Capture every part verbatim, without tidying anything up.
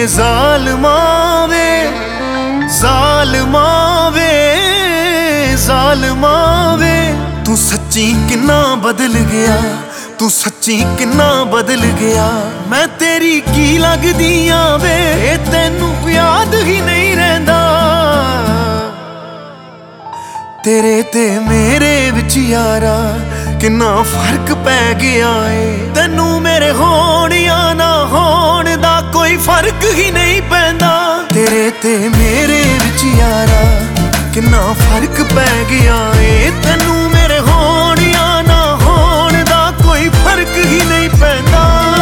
ਜ਼ਾਲਮਾਂ ਵੇ ਜ਼ਾਲਮਾਂ ਵੇ ਜ਼ਾਲਮਾਂ ਵੇ ਤੂੰ ਸੱਚੀ ਕਿੰਨਾ ਬਦਲ ਗਿਆ, ਤੂੰ ਸੱਚੀ ਕਿੰਨਾ ਬਦਲ ਗਿਆ। ਮੈਂ ਤੇਰੀ ਕੀ ਲੱਗਦੀ ਆਂ ਵੇ, ਇਹ ਤੈਨੂੰ ਯਾਦ ਹੀ ਨਹੀਂ ਰਹਿੰਦਾ। ਤੇਰੇ ਤੇ ਮੇਰੇ ਵਿੱਚ ਯਾਰਾ ਕਿੰਨਾ ਫਰਕ ਪੈ ਗਿਆ ਏ। ਤੈਨੂੰ ਮੇਰੇ ਹੋਣ ਜਾਂ ਨਾ ਹੋਣ ਦਾ ਕੋਈ ਫਰਕ ਹੀ ਨਹੀਂ ਪੈਂਦਾ। ਤੇਰੇ ਤੇ ਮੇਰੇ ਵਿੱਚ ਯਾਰਾ ਕਿੰਨਾ ਫਰਕ ਪੈ ਗਿਆ ਏ। ਤੈਨੂੰ ਮੇਰੇ ਹੋਣ ਜਾਂ ਨਾ ਹੋਣ ਦਾ ਕੋਈ ਫਰਕ ਹੀ ਨਹੀਂ ਪੈਂਦਾ।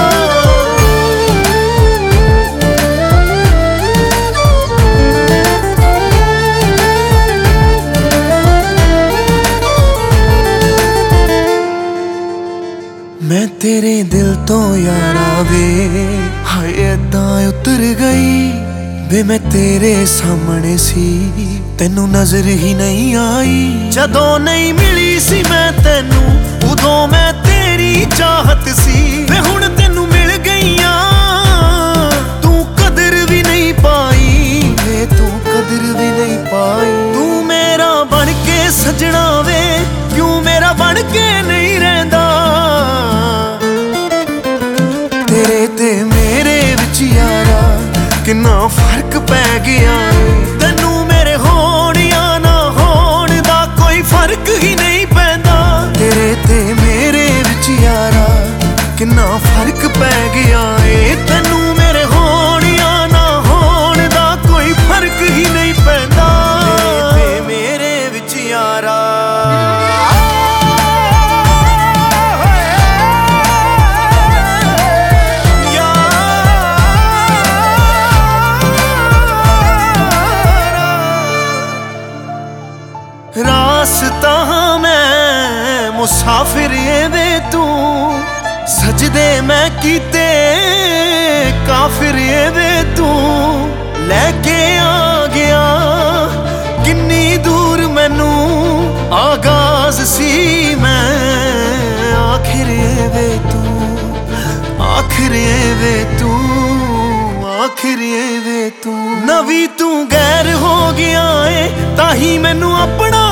ਮੈਂ ਤੇਰੇ ਦਿਲ ਤੋਂ ਯਾਰਾ ਵੇ ਹਾਏ ਏਦਾਂ ਉਤਰ ਗਈ ਵੇ। ਮੈਂ ਤੇਰੇ ਸਾਹਮਣੇ ਸੀ ਤੈਨੂੰ ਨਜ਼ਰ ਹੀ ਨਹੀਂ ਆਈ। ਜਦੋਂ ਨਹੀਂ ਮਿਲੀ ਸੀ ਮੈਂ ਤੈਨੂੰ ਉਦੋਂ ਮੈਂ ਤੇਰੀ ਚਾਹਤ ਸੀ ਵੇ। ਹੁਣ ਤੈਨੂੰ ਮਿਲ ਗਈਆਂ ਤੂੰ ਕਦਰ ਵੀ ਨਹੀਂ ਪਾਈ ਵੇ, ਤੂੰ ਕਦਰ ਵੀ ਨਹੀਂ ਪਾਈ। ਤੂੰ ਮੇਰਾ ਬਣ ਕੇ ਸਜਣਾ ਵੇ ਕਿਉਂ ਮੇਰਾ ਬਣ ਕੇ ਨਹੀਂ ਰਹਿੰਦਾ। ਤੇਰੇ ਤੇ ਮੇਰੇ ਵਿੱਚ ਯਾਰਾ ਕਿੰਨਾ ਫਰਕ ਪੈ ਗਿਆ ਏ। ਤੈਨੂੰ ਮੇਰੇ ਹੋਣ ਜਾਂ ਨਾ ਹੋਣ ਦਾ ਕੋਈ ਫਰਕ ਹੀ ਨਹੀਂ ਪੈਂਦਾ। ਤੇਰੇ ਤੇ ਮੇਰੇ ਵਿੱਚ ਯਾਰਾ ਕਿੰਨਾ ਫਰਕ ਪੈ ਗਿਆ ਏ। ਤੈਨੂੰ ਮੇਰੇ ਹੋਣ ਜਾਂ ਨਾ ਹੋਣ ਦਾ ਕੋਈ ਫਰਕ ਹੀ ਨਹੀਂ ਪੈਂਦਾ। ਤੇਰੇ ਤੇ ਮੇਰੇ ਵਿੱਚ ਯਾਰਾ ਰਾਸਤਾ ਮੈਂ ਮੁਸਾਫਿਰ ਏ ਵੇ ਤੂੰ, ਸਜਦੇ ਮੈਂ ਕੀਤੇ ਕਾਫਿਰ ਏ ਵੇ ਤੂੰ। ਲੈ ਕੇ ਆ ਗਿਆ ਕਿੰਨੀ ਦੂਰ ਮੈਨੂੰ ਆਗਾਜ਼ ਸੀ ਮੈਂ ਆਖਿਰ ਏ ਵੇ ਤੂੰ, ਆਖਿਰ ਏ ਵੇ ਤੂੰ, ਆਖਿਰ ਏ ਵੇ ਤੂੰ। ਨਵੀਂ ਤੂੰ ਗੈਰ ਹੋ ਗਿਆ ਏ ਤਾਂ ਹੀ ਮੈਨੂੰ ਆਪਣਾ